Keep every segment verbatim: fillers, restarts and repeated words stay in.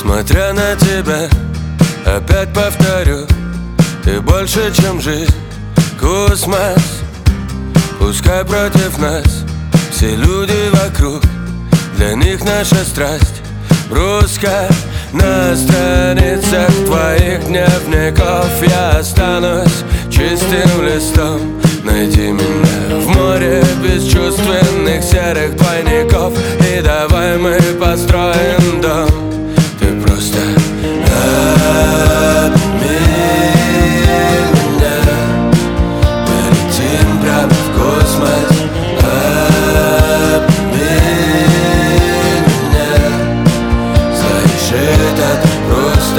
Смотря на тебя, опять повторю, ты больше, чем жизнь, космос. Пускай против нас все люди вокруг, для них наша страсть бруска. На страницах твоих дневников я останусь чистым листом. Найди меня в море бесчувственных серых двойников, и давай мы построим дом. Ты просто обними меня, полетим прямо в космос. Обними меня, знаешь, это просто.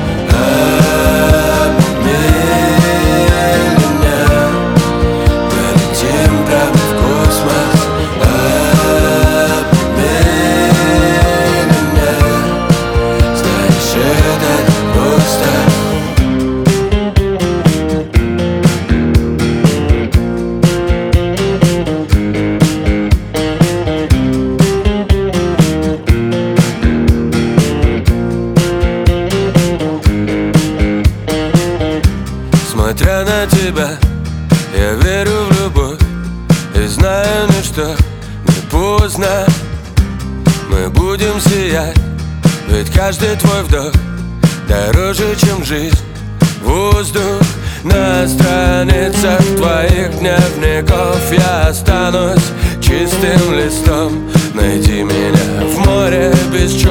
Смотря на тебя, я верю в любовь и знаю, ну что, не поздно. Мы будем сиять, ведь каждый твой вдох дороже, чем жизнь, воздух. На страницах твоих дневников я останусь чистым листом. Найди меня в море без